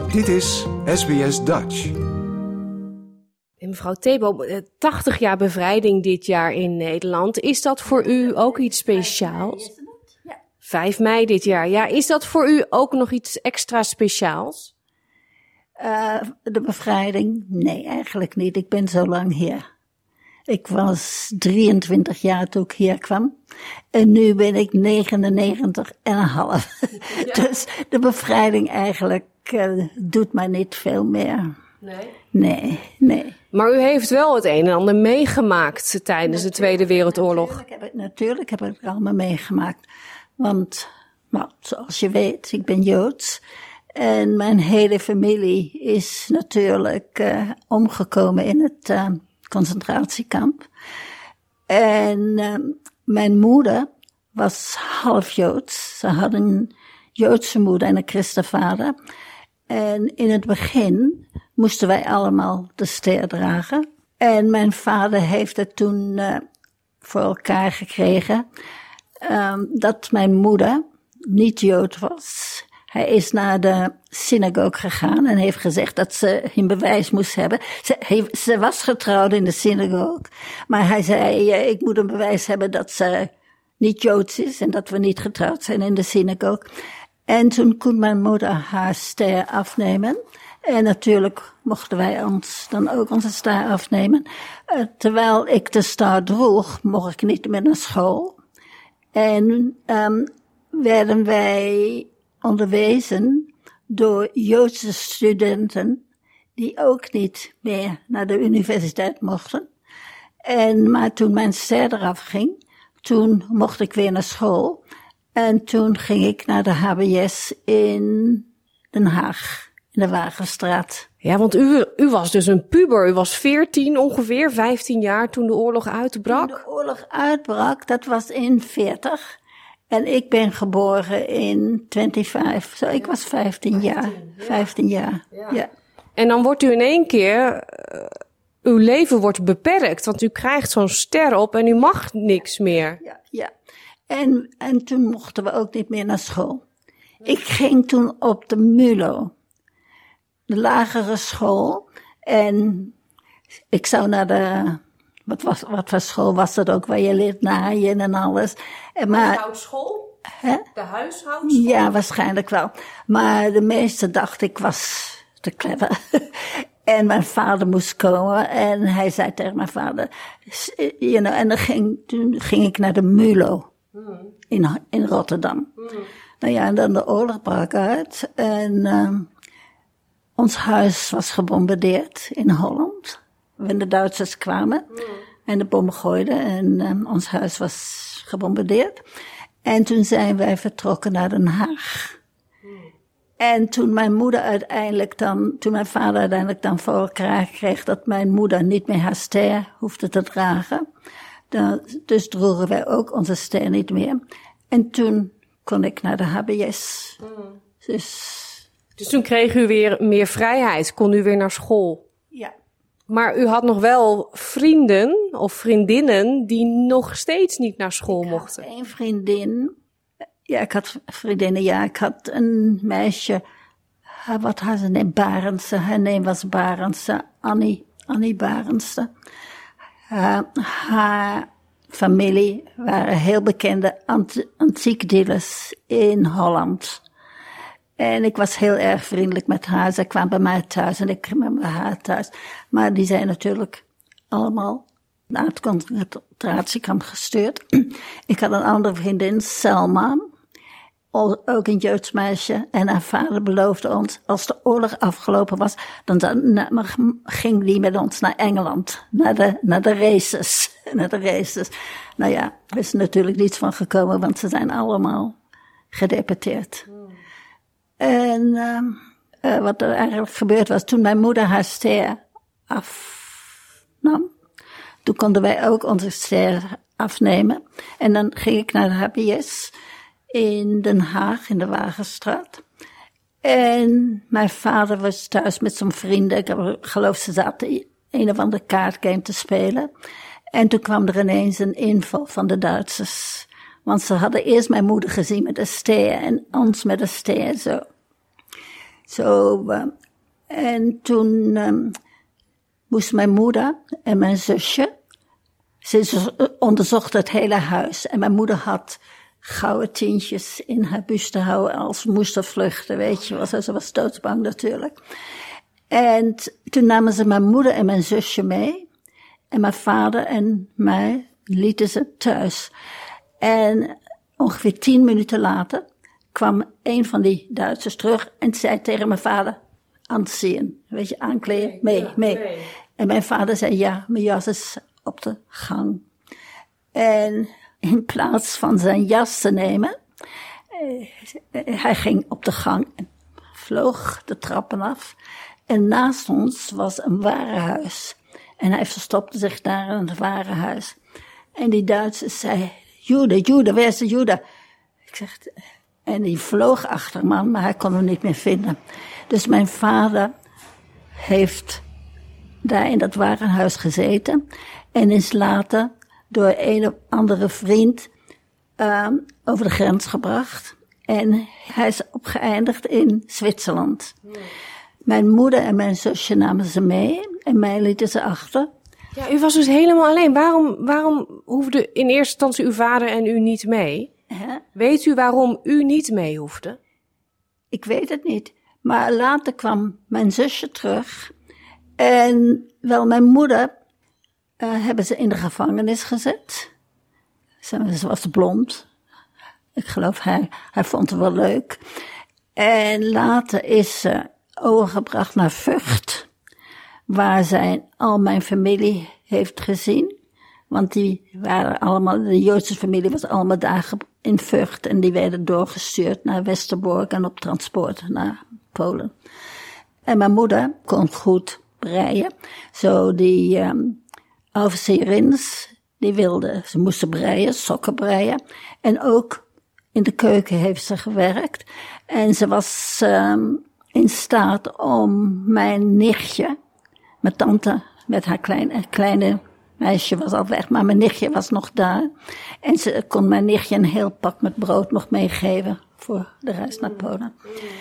Dit is SBS Dutch. En mevrouw Thebo, 80 jaar bevrijding dit jaar in Nederland. Is dat voor u ook iets speciaals? 5 mei dit jaar. Ja, is dat voor u ook nog iets extra speciaals? De bevrijding? Nee, eigenlijk niet. Ik ben zo lang hier. Ik was 23 jaar toen ik hier kwam. En nu ben ik 99,5. Ja. Dus de bevrijding eigenlijk doet mij niet veel meer. Nee. Maar u heeft wel het een en ander meegemaakt tijdens de Tweede Wereldoorlog. Natuurlijk heb ik het allemaal meegemaakt. Want, zoals je weet, ik ben Joods. En mijn hele familie is natuurlijk omgekomen in het concentratiekamp. En mijn moeder was half Joods. Ze had een Joodse moeder en een christenvader. En in het begin moesten wij allemaal de ster dragen. En mijn vader heeft het toen voor elkaar gekregen dat mijn moeder niet Jood was. Hij is naar de synagoge gegaan en heeft gezegd dat ze een bewijs moest hebben. Ze was getrouwd in de synagoge, maar hij zei, ik moet een bewijs hebben dat ze niet Joods is en dat we niet getrouwd zijn in de synagoge. En toen kon mijn moeder haar ster afnemen. En natuurlijk mochten wij ons dan ook onze ster afnemen. Terwijl ik de ster droeg, mocht ik niet meer naar school. En werden wij onderwezen door Joodse studenten die ook niet meer naar de universiteit mochten. Maar toen mijn ster eraf ging, toen mocht ik weer naar school. En toen ging ik naar de HBS in Den Haag, in de Wagenstraat. Ja, want u was dus een puber. U was 14 ongeveer, 15 jaar toen de oorlog uitbrak. Toen de oorlog uitbrak, dat was in 40. En ik ben geboren in 25. Zo, ik was 15 jaar. 15 jaar, ja. En dan wordt u in één keer, uw leven wordt beperkt. Want u krijgt zo'n ster op en u mag niks meer. Ja. En toen mochten we ook niet meer naar school. Ik ging toen op de MULO, de lagere school. En ik zou naar de, wat voor school was dat ook, waar je leert naaien en alles. De huishoudschool? Hè? De huishoudschool? Ja, waarschijnlijk wel. Maar de meeste dacht ik was te clever. En mijn vader moest komen en hij zei tegen mijn vader, en toen ging ik naar de MULO. In Rotterdam. Nou ja, en dan de oorlog brak uit. En ons huis was gebombardeerd in Holland. Wanneer de Duitsers kwamen en de bommen gooiden. En ons huis was gebombardeerd. En toen zijn wij vertrokken naar Den Haag. En toen mijn vader uiteindelijk dan voor elkaar kreeg dat mijn moeder niet meer haar ster hoefde te dragen. Dus droegen wij ook onze ster niet meer. En toen kon ik naar de HBS. Dus toen kreeg u weer meer vrijheid, kon u weer naar school. Ja. Maar u had nog wel vrienden of vriendinnen die nog steeds niet naar school mochten. Ik had 1 vriendin. Ja, ik had vriendinnen. Ja, ik had een meisje. Wat had ze naam? Barendse. Haar naam was Barendse. Annie Barendse. Haar familie waren heel bekende antiekdealers in Holland. En ik was heel erg vriendelijk met haar. Zij kwam bij mij thuis en ik kwam bij haar thuis. Maar die zijn natuurlijk allemaal naar het concentratiekamp gestuurd. Ik had een andere vriendin, Selma. Ook een Joods meisje. En haar vader beloofde ons, als de oorlog afgelopen was, dan ging die met ons naar Engeland. Naar de races. Nou ja, er is natuurlijk niets van gekomen, want ze zijn allemaal gedeporteerd. En wat er eigenlijk gebeurd was, toen mijn moeder haar ster afnam, toen konden wij ook onze ster afnemen. En dan ging ik naar de HBS in Den Haag, in de Wagenstraat. En mijn vader was thuis met zijn vrienden. Ik geloof ze zaten een of andere kaartgame te spelen. En toen kwam er ineens een inval van de Duitsers. Want ze hadden eerst mijn moeder gezien met een ster en ons met een ster zo. En toen moest mijn moeder en mijn zusje, ze onderzocht het hele huis. En mijn moeder had gouden tientjes in haar buste houden als we moesten vluchten, weet je wel. Ze was doodsbang natuurlijk. En toen namen ze mijn moeder en mijn zusje mee. En mijn vader en mij lieten ze thuis. En ongeveer 10 minuten later kwam een van die Duitsers terug en zei tegen mijn vader, aanzien, weet je, aankleden, mee. En mijn vader zei, ja, mijn jas is op de gang. En in plaats van zijn jas te nemen, hij ging op de gang en vloog de trappen af. En naast ons was een warenhuis. En hij verstopte zich daar in het warenhuis. En die Duitsers zei, Jude, waar is de Jude? Ik zeg, en die vloog achter me aan, maar hij kon hem niet meer vinden. Dus mijn vader heeft daar in dat warenhuis gezeten. En is later door een of andere vriend over de grens gebracht. En hij is opgeëindigd in Zwitserland. Mijn moeder en mijn zusje namen ze mee en mij lieten ze achter. Ja, u was dus helemaal alleen. Waarom hoefde in eerste instantie uw vader en u niet mee? Weet u waarom u niet mee hoefde? Ik weet het niet. Maar later kwam mijn zusje terug. En wel, mijn moeder hebben ze in de gevangenis gezet. Ze was blond. Ik geloof hij vond het wel leuk. En later is ze overgebracht naar Vught, waar al mijn familie heeft gezien. Want die waren allemaal, de Joodse familie was allemaal daar in Vught en die werden doorgestuurd naar Westerbork en op transport naar Polen. En mijn moeder kon goed breien. Zo die officierins, ze moesten breien, sokken breien. En ook in de keuken heeft ze gewerkt. En ze was in staat om mijn nichtje, mijn tante met haar kleine meisje was al weg, maar mijn nichtje was nog daar. En ze kon mijn nichtje een heel pak met brood nog meegeven voor de reis naar Polen.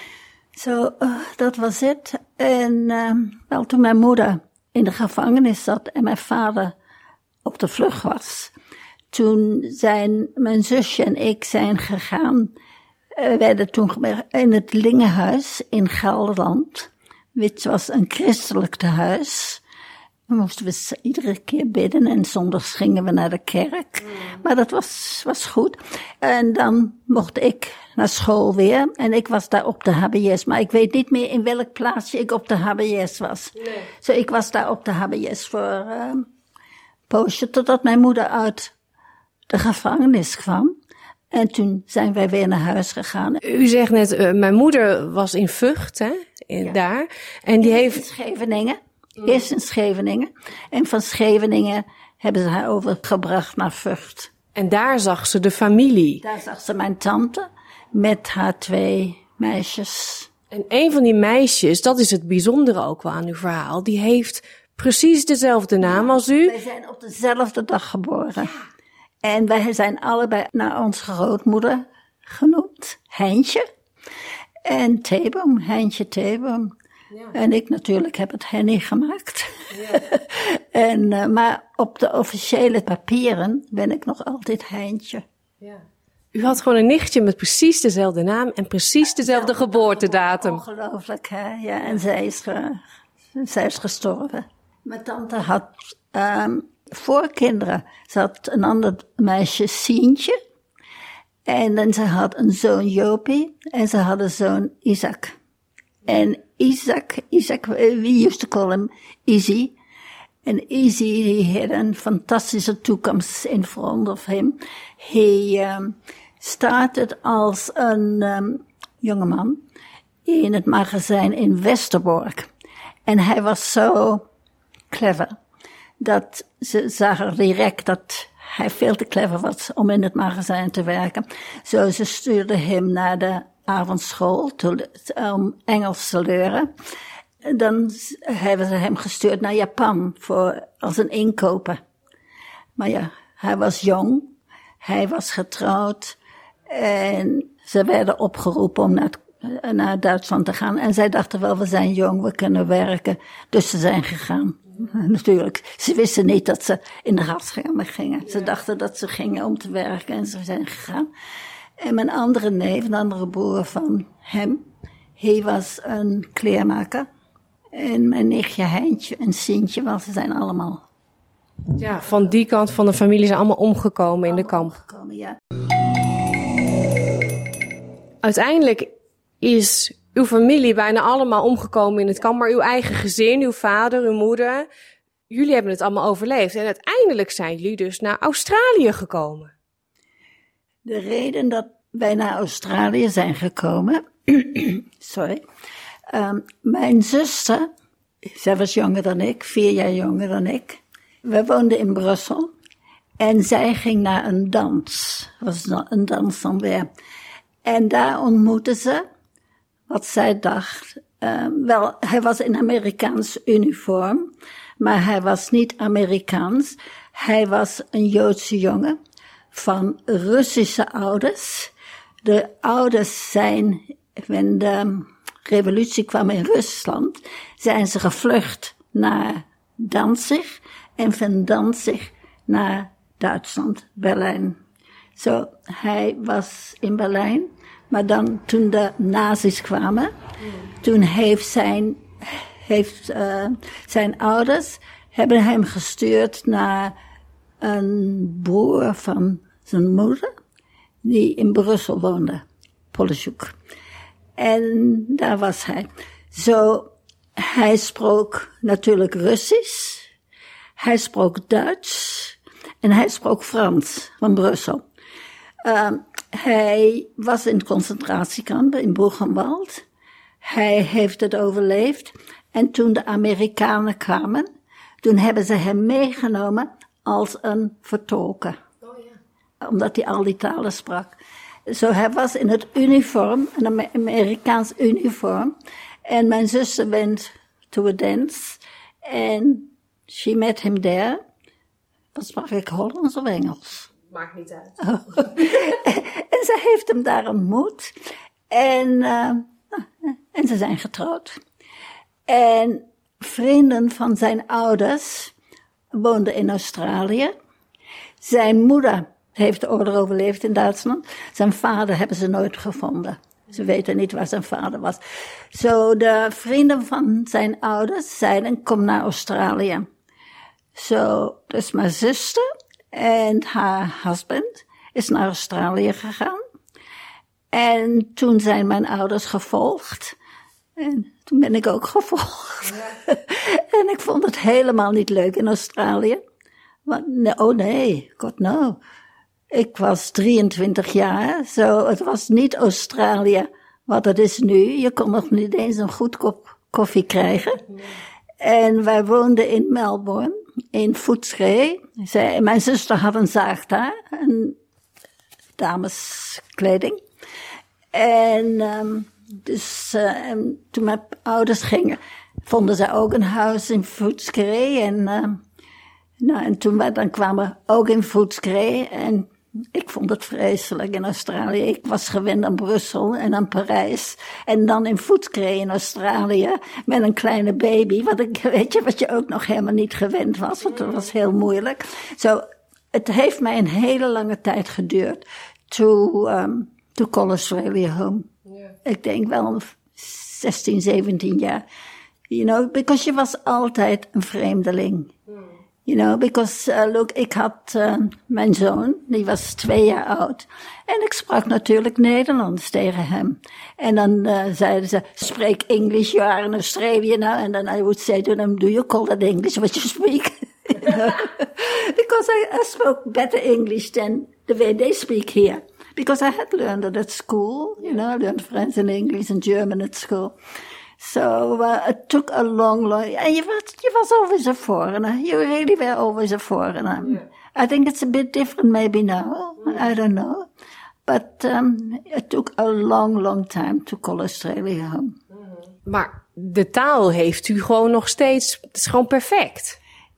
Dat was het. En wel, toen mijn moeder in de gevangenis zat en mijn vader op de vlucht was, toen zijn mijn zusje en ik zijn gegaan. We werden toen in het Lingenhuis in Gelderland, which was een christelijk tehuis. Dan moesten we iedere keer bidden en zondags gingen we naar de kerk. Maar dat was goed. En dan mocht ik naar school weer en ik was daar op de HBS. Maar ik weet niet meer in welk plaatsje ik op de HBS was. Nee. Ik was daar op de HBS voor een poosje totdat mijn moeder uit de gevangenis kwam. En toen zijn wij weer naar huis gegaan. U zegt net, mijn moeder was in Vught, hè? Daar. En die heeft... In Scheveningen. Eerst in Scheveningen. En van Scheveningen hebben ze haar overgebracht naar Vught. En daar zag ze de familie. Daar zag ze mijn tante met haar 2 meisjes. En een van die meisjes, dat is het bijzondere ook wel aan uw verhaal, die heeft precies dezelfde naam als u. Wij zijn op dezelfde dag geboren. En wij zijn allebei naar onze grootmoeder genoemd. Heintje en Theeboom. Heintje Theeboom. Ja. En ik natuurlijk heb het Henny gemaakt. Ja. Maar op de officiële papieren ben ik nog altijd Heintje. Ja. U had gewoon een nichtje met precies dezelfde naam en precies dezelfde geboortedatum. Ongelooflijk, hè? Ja, en zij is gestorven. Mijn tante had voorkinderen. Ze had een ander meisje, Sientje. En dan ze had een zoon, Jopie. En ze had een zoon, Isaac. En Isaac, we used to call him Izzy. En Izzy, he had een fantastische toekomst in front of him. He started als een jongeman in het magazijn in Westerbork. En hij was zo clever dat ze zagen direct dat hij veel te clever was om in het magazijn te werken. Zo ze stuurden hem naar de avondschool om Engels te leren. Dan hebben ze hem gestuurd naar Japan als een inkoper. Maar ja, hij was jong, hij was getrouwd en ze werden opgeroepen om naar het naar Duitsland te gaan. En zij dachten wel, we zijn jong, we kunnen werken. Dus ze zijn gegaan. Natuurlijk, ze wisten niet dat ze in de gaskamer gingen. Ze dachten dat ze gingen om te werken en ze zijn gegaan. En mijn andere neef, een andere broer van hem, hij was een kleermaker. En mijn nichtje Heintje en Sintje, ze zijn allemaal... Ja, van die kant van de familie zijn allemaal omgekomen in de kamp. Omgekomen, ja. Uiteindelijk is uw familie bijna allemaal omgekomen in het kamp, maar uw eigen gezin, uw vader, uw moeder, jullie hebben het allemaal overleefd. En uiteindelijk zijn jullie dus naar Australië gekomen. De reden dat wij naar Australië zijn gekomen, mijn zuster, zij was jonger dan ik, 4 jaar jonger dan ik. We woonden in Brussel en zij ging naar een dans. Het was een dans dan weer. En daar ontmoette ze, wat zij dacht, hij was in Amerikaans uniform, maar hij was niet Amerikaans. Hij was een Joodse jongen van Russische ouders. De ouders zijn, wanneer de revolutie kwam in Rusland, zijn ze gevlucht naar Danzig en van Danzig naar Duitsland, Berlijn. Zo, hij was in Berlijn, maar dan toen de nazi's kwamen, toen zijn ouders hebben hem gestuurd naar een broer van zijn moeder, die in Brussel woonde, Polishuk. En daar was hij. Zo, hij sprak natuurlijk Russisch, hij sprak Duits en hij sprak Frans van Brussel. Hij was in het concentratiekamp in Buchenwald. Hij heeft het overleefd. En toen de Amerikanen kwamen, toen hebben ze hem meegenomen als een vertolker. Oh ja. Omdat hij al die talen sprak. Zo, hij was in het uniform, een Amerikaans uniform. En mijn zuster went to a dance. En she met him there. Wat sprak ik, Hollands of Engels? Maakt niet uit. Oh. En ze heeft hem daar ontmoet. En ze zijn getrouwd. En vrienden van zijn ouders woonden in Australië. Zijn moeder heeft de oorlog overleefd in Duitsland. Zijn vader hebben ze nooit gevonden. Ze weten niet waar zijn vader was. Zo, de vrienden van zijn ouders zeiden, kom naar Australië. Zo, dus mijn zuster en haar husband is naar Australië gegaan. En toen zijn mijn ouders gevolgd. En toen ben ik ook gevolgd. Ja. En ik vond het helemaal niet leuk in Australië. Want, oh nee, god no. Ik was 23 jaar, zo het was niet Australië wat het is nu. Je kon nog niet eens een goed kop koffie krijgen. Ja. En wij woonden in Melbourne, in Footscray. Mijn zuster had een zaak daar, een dameskleding. En toen mijn ouders gingen, vonden zij ook een huis in Footscray. En toen dan kwamen we ook in Footscray. En ik vond het vreselijk in Australië. Ik was gewend aan Brussel en aan Parijs. En dan in Footscray in Australië met een kleine baby. Weet je wat je ook nog helemaal niet gewend was. Want dat was heel moeilijk. Zo, het heeft mij een hele lange tijd geduurd to call Australia home. Yeah. Ik denk wel 16, 17 jaar. You know, because je was altijd een vreemdeling. You know, because, look, ik had mijn zoon, die was 2 jaar oud. En ik sprak natuurlijk Nederlands tegen hem. En dan zeiden ze, spreek English, you are in Australia now. And then I would say to them, do you call that English what you speak? You know? Because I spoke better English than the way they speak here. Because I had learned it at school, you know, I learned French and English and German at school. So it took a long, and you was always a foreigner. You really were always a foreigner. Yeah. I think it's a bit different maybe now. I don't know. But it took a long time to call Australia home. Maar de taal heeft u gewoon nog steeds, het is gewoon perfect.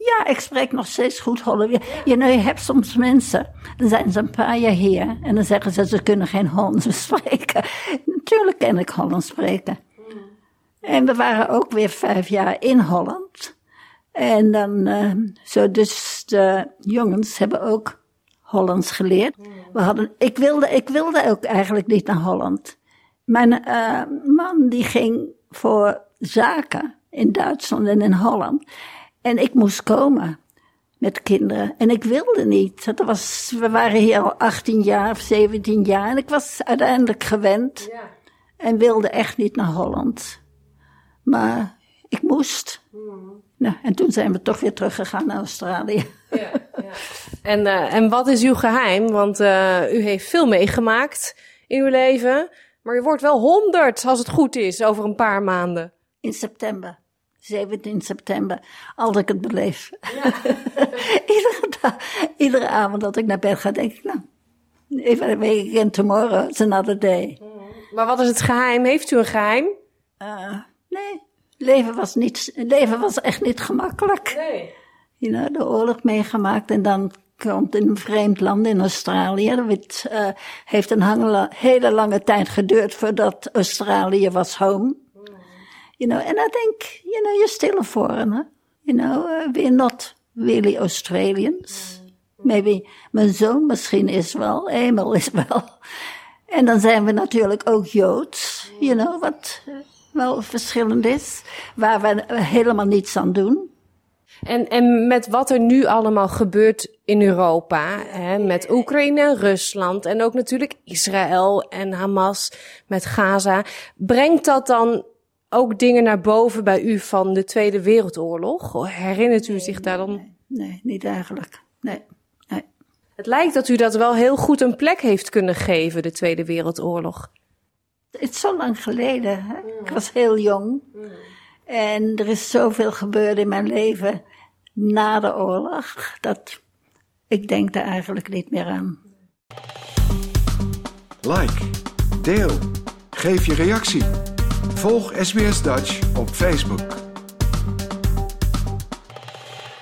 Ja, ik spreek nog steeds goed Hollands. Je hebt soms mensen, dan zijn ze een paar jaar hier en dan zeggen ze kunnen geen Hollands spreken. Natuurlijk kan ik Hollands spreken. En we waren ook weer 5 jaar in Holland. En dan, dus de jongens hebben ook Hollands geleerd. Ik wilde ook eigenlijk niet naar Holland. Mijn man die ging voor zaken in Duitsland en in Holland. En ik moest komen met kinderen. En ik wilde niet. We waren hier al 18 jaar of 17 jaar. En ik was uiteindelijk gewend. Ja. En wilde echt niet naar Holland. Maar ik moest. Nou, en toen zijn we toch weer teruggegaan naar Australië. Ja. En wat is uw geheim? Want u heeft veel meegemaakt in uw leven. Maar u wordt wel 100 als het goed is over een paar maanden. In september. 17 september, als ik het beleef. Ja. Iedere avond dat ik naar bed ga, denk ik, nou, even een week again tomorrow, it's another day. Maar wat is het geheim? Heeft u een geheim? Nee, leven was echt niet gemakkelijk. Nee. De oorlog meegemaakt en dan komt in een vreemd land, in Australië. Dat heeft een hele lange tijd geduurd voordat Australië was home. And I think, you're still a foreigner. We're not really Australians. Maybe mijn zoon misschien is wel, Emil is wel. En dan zijn we natuurlijk ook Joods, wat wel verschillend is. Waar we helemaal niets aan doen. En met wat er nu allemaal gebeurt in Europa, met Oekraïne en Rusland en ook natuurlijk Israël en Hamas met Gaza, brengt dat dan ook dingen naar boven bij u van de Tweede Wereldoorlog? Herinnert u zich daar dan? Nee, niet eigenlijk. Nee. Het lijkt dat u dat wel heel goed een plek heeft kunnen geven, de Tweede Wereldoorlog. Het is zo lang geleden. Hè? Ik was heel jong. En er is zoveel gebeurd in mijn leven na de oorlog, dat ik denk daar eigenlijk niet meer aan. Like, deel, geef je reactie. Volg SBS Dutch op Facebook.